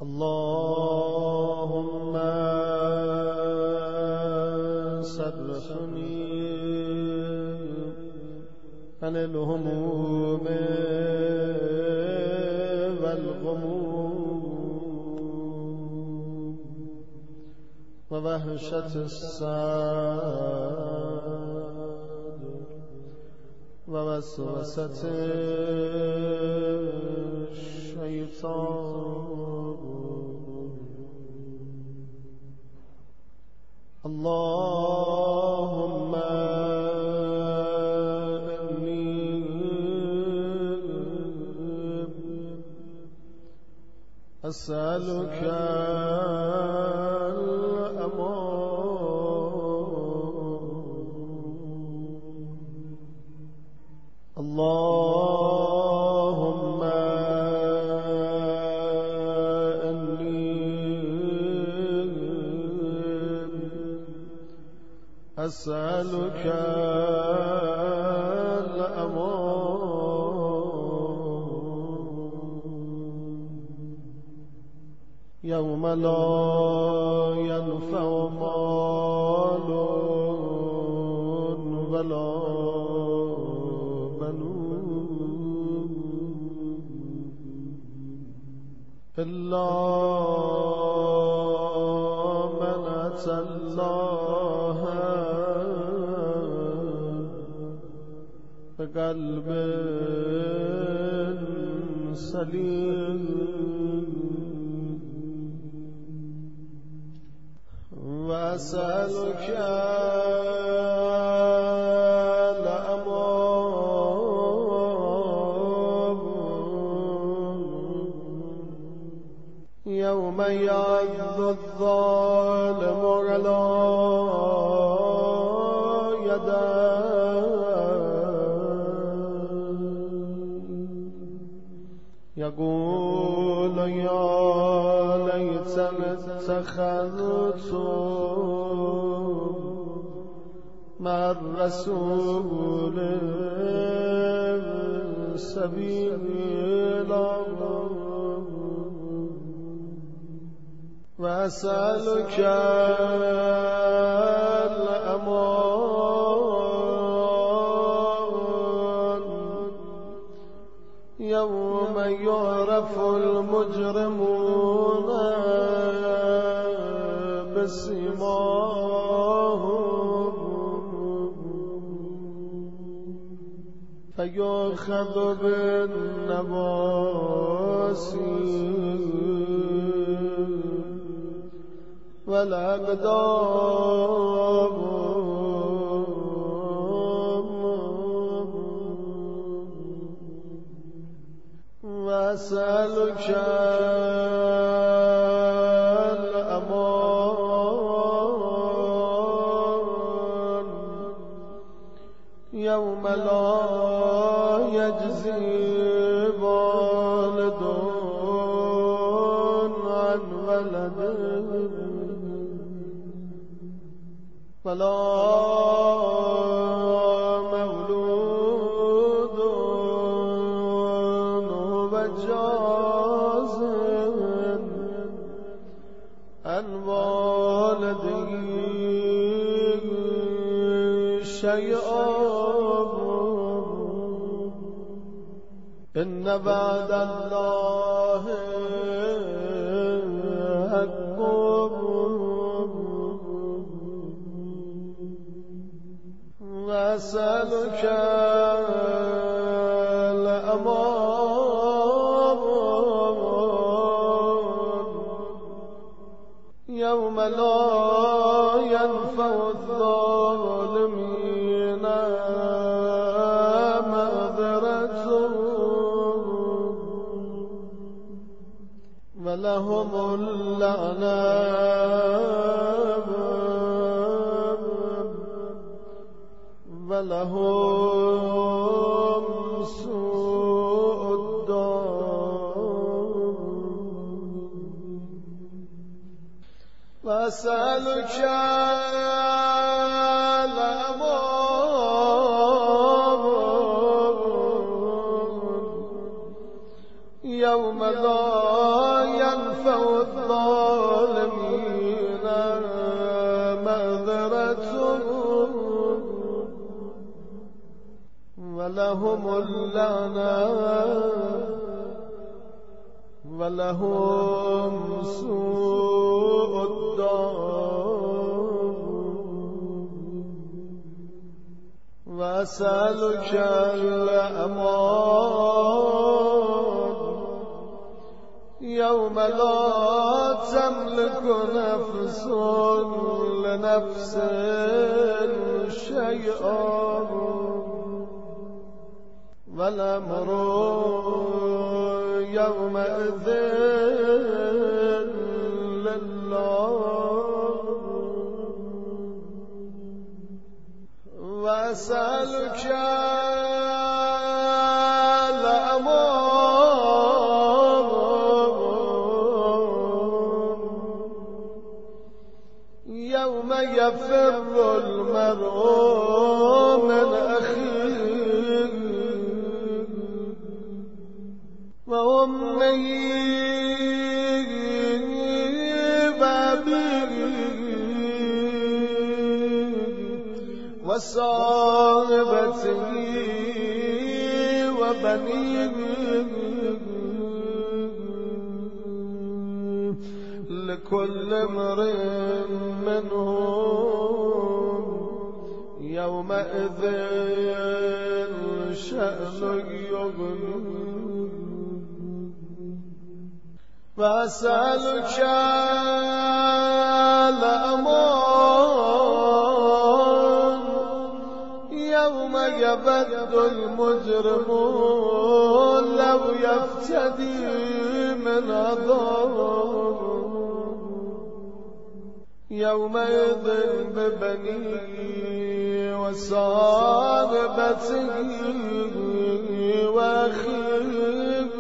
اللهم صرفني عن الهموم والغموم ووحشة الصدر ووسوسة الشيطان. اللهم إني أسألك الأمان. اللهم أسألك الأمان يوم لا ينفع مال ولا بنون إلا من أتى الله بقلب سليم. وأسألك الأمان يوم يعض الظالم على يقول يا ليتني اتخذت مع الرسول سبيلا. وأسألك الأمان يوم يعرف المجرمون بسيماهم فيؤخذ بالنواصي والأقدام. وأسألك الأمان يوم لا يجزي والد عن ولده ولا مولود هو جاز عن والده شيئا. إن بعد الله حق وأسألك الأمان يوم لا ينفع الظالمين معذرتهم ولهم اللعنة ولهم سوء الدار. وأسألك الأمان يوم لا ينفع الظالمين معذرة ولهم اللعنة ولهم سوء الدار وأسألك الأمان يوم لا تملك نفس لنفس شيئا والأمر يومئذ لله وأسألك يوم يفر المرء من أخيه وأمه وأبيه وصاحبته وبنيه لكل امرئ منهم يومئذ شأن يغنيه وأسألك الأمان يوم يبد المجرمون لو يفتدي من عذاب يومئذ ببنيه وصاحبته وأخيه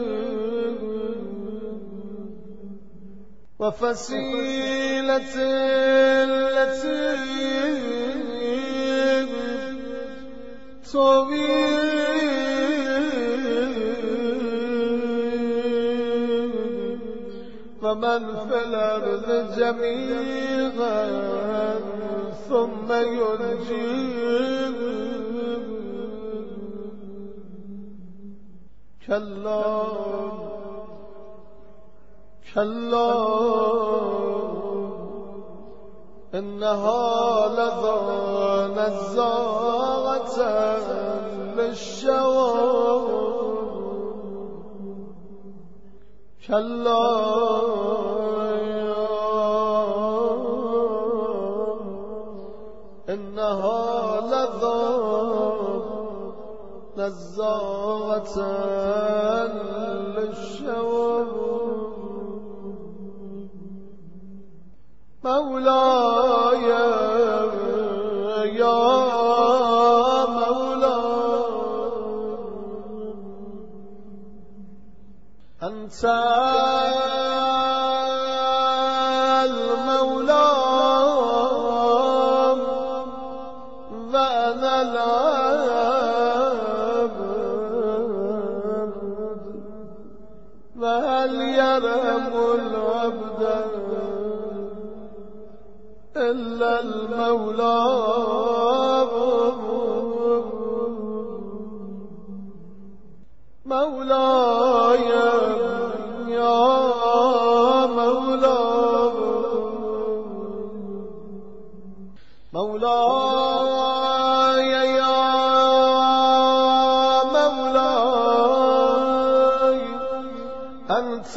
وفصيلته التي تؤويه ومن في الأرض جميعا ثم ينجيه كلا كلا إنها لظى نزاعة للشوى كلا إنها لظى نزاعة للشوى مولاي يا مولاي أنت المولى وأنا العبد وهل يرحم العبد إلا المولى مولاي يا مولاي مولاي يا مولاي أنت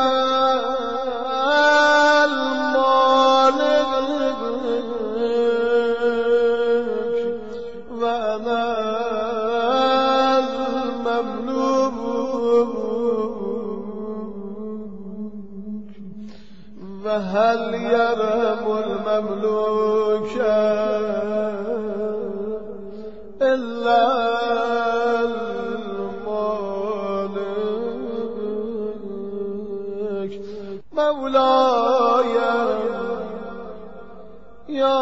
هل يرحم المملوك إلا المالك مولاي يا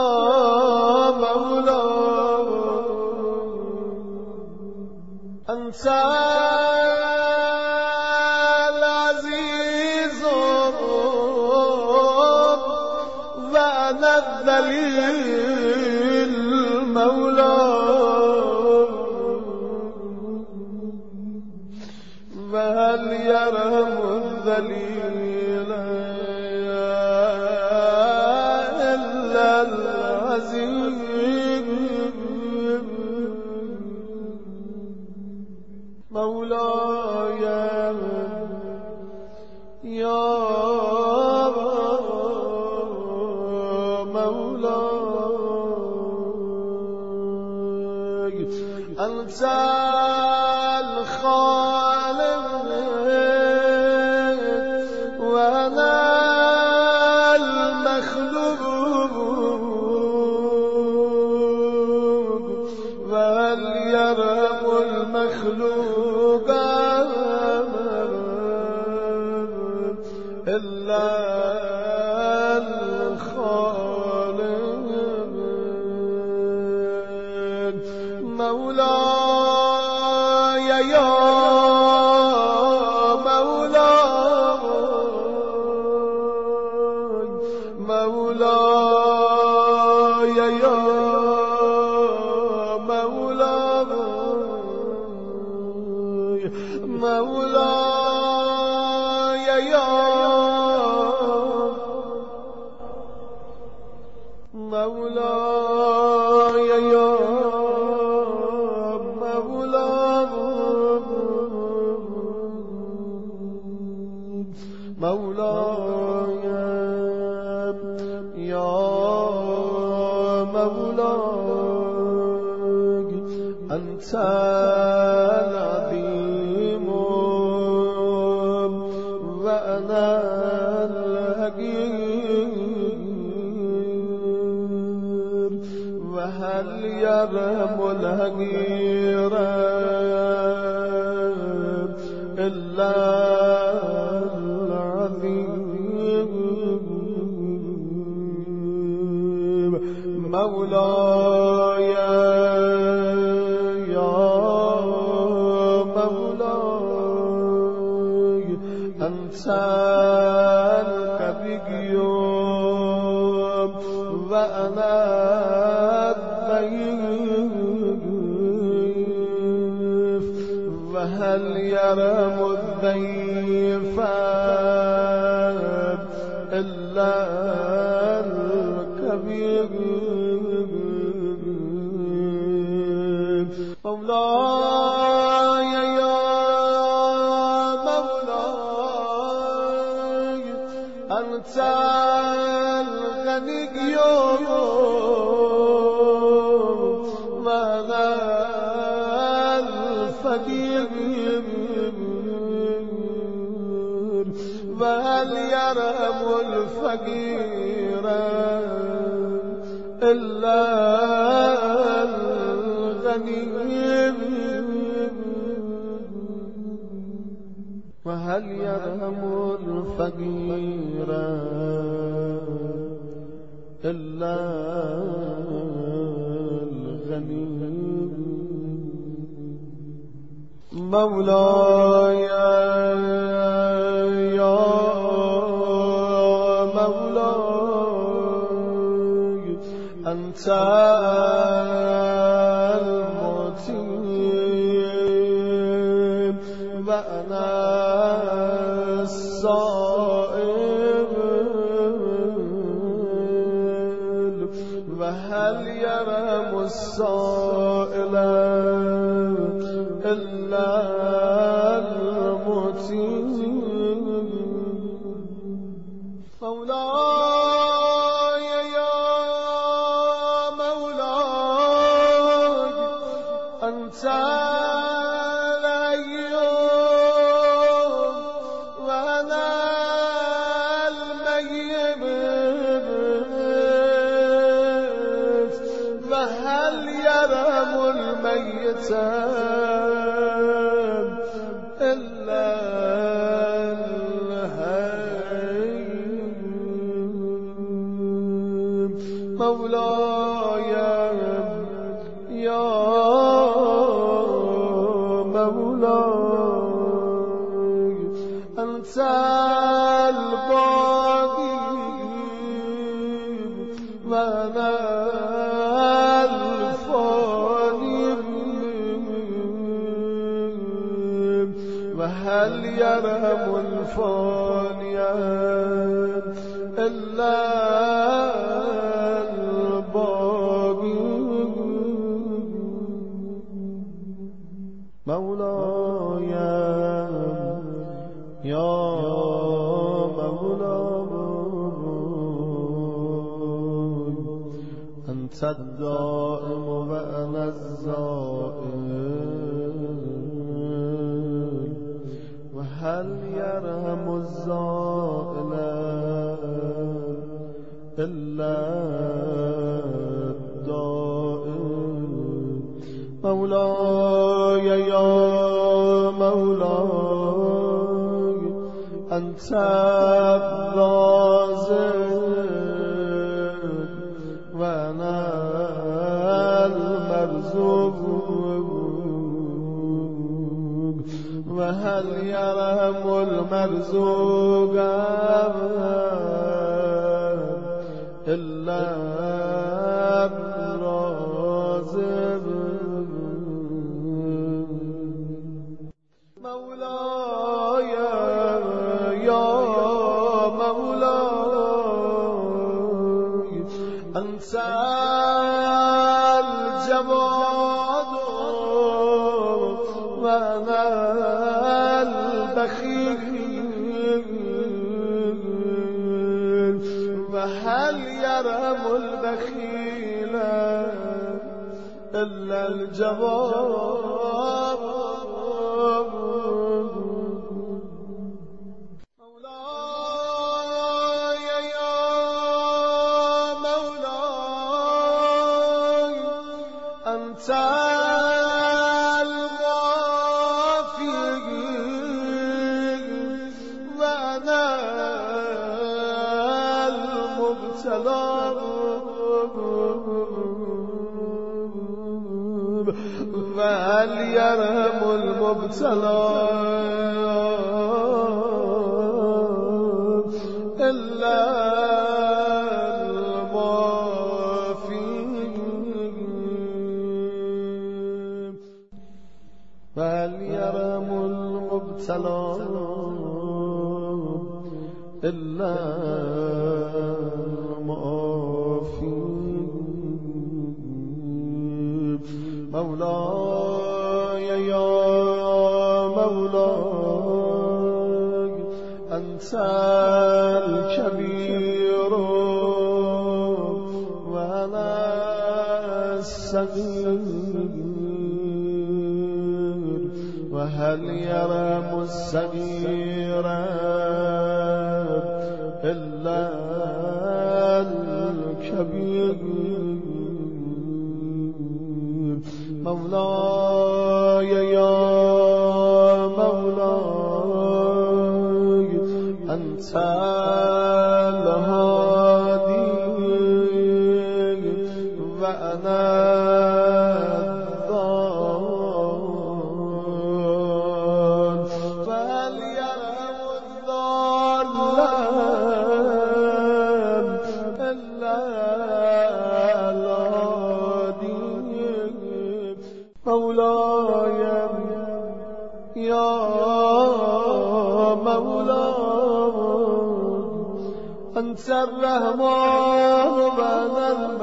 مولاي أنت العزيز وأنا الذليل مولاي فهل يرحم الذليل إلا العزيز مولاي يا مولاي أنت الخالق وأنا المخلوق وهل يرحم المخلوق إلا الخالق مولاي يا مولاي يا مولاي يا مولاي يا مولاي يا مولاي أنت العظيم وأنا الهجير وهل يرحم الهجير إلا مولاي يا مولاي أنت الكبير وأنا الضيف وهل يرحم الضيف إلا الكبير مولاي يا مولاي أنت الغني وأنا الفقير وهل يرحم الفقير إلا الغني وهل يرحم الفقير إلا الغني مولاي يا مولاي أنت المطيب وأنا الصائب وهل يرحم السائل إلا المطيب مولاي يا مولاي أنت الأيوب وأنا الميت وهل يرحم الميت إلا الحي مولاي يا مولاي أنت الباقي يرهم الفانية إلا الباقي مولاي يا مولاي أنت الدائم وأنا الزائل وهل يرهم الزائل إلا الدائم مولاي يا مولاي أنت الرازق وأنا المرزوق وهل يرهم المرزوق إلا الرازق مولاي يا مولاي أنت الجواد وأنا البخيل وهل يرهم البخيل إلا الجواد مولاي يا مولاي أنت وهل يرهم المبتلى إلا المعافي وهل يرهم المبتلى إلا المعافي مولاي يا مولاي أنت الكبير وأنا الصغير وهل يرهم الصغير إلا الكبير مولاي يا مولاي أنت الهادي وأنا الضال فهل يرهم الضال إلا مولاي يا مولاي أنت الرحمن وأنا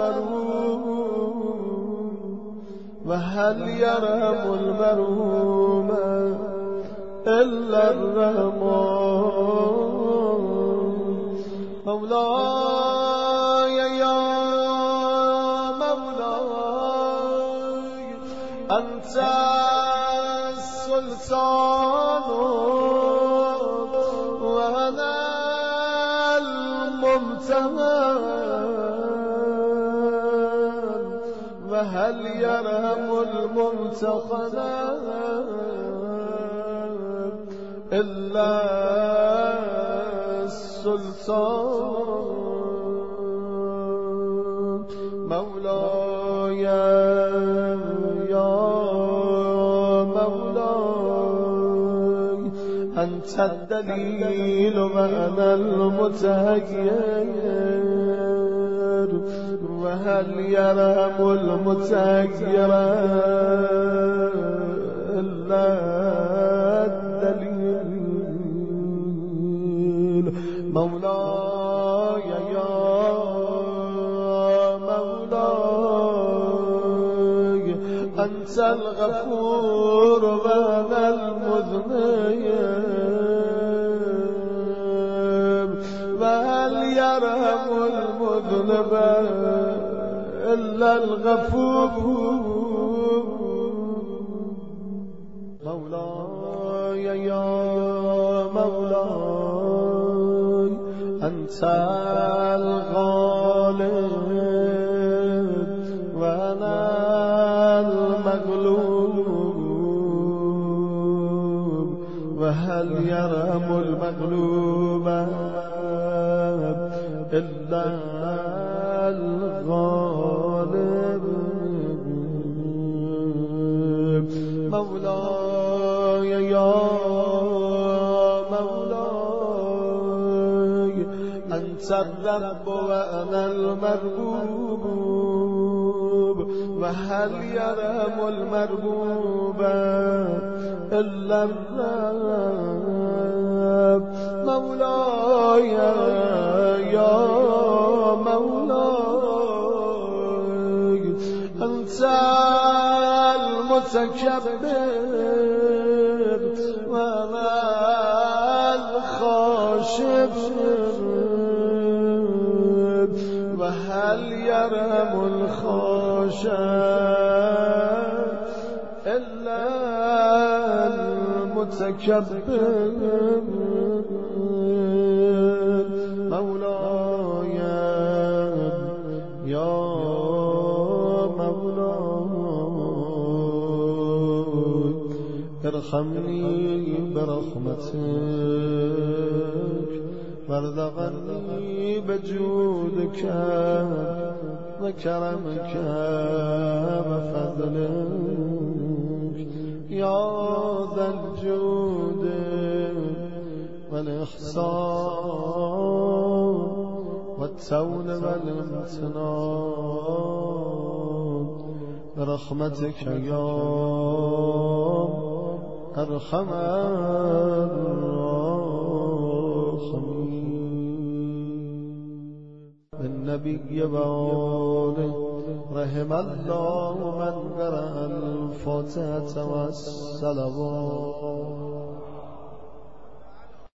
المرحوم وهل يرهم المرحوم إلا الرحمن مولاي يا مولاي أنت السلطان وأنا الممتهن وهل يرهم الممتحن إلا السلطان مولاي يا مولاي أنت الدليل وأنا المتغير وهل يرهم المتغير إلا الدليل مولاي يا مولاي أنت الغفور وأنا المذنب وهل يرحم المذنب إلا الغفور مولاي يا مولاي أنت الغالب وأنا المغلوب وهل يرحم المغلوب إلا الغالب مولاي يا مولاي أنت الرب وأنا المربوب وهل يرحم المربوب إلا الرب مولاي يا مولاي أنت المتكبر وأنا الخاشع وهل يرحم الخاشع إلا المتكبر مولاي يا مولاي ارحمني برحمتك وارزقني بجودك وكرمك وفضلك يا ذا الجود والإحسان والتول والامتنان برحمتك يا أرحم الراحمين النبي وآله رحم الله من قرأ الفاتحة والصلوات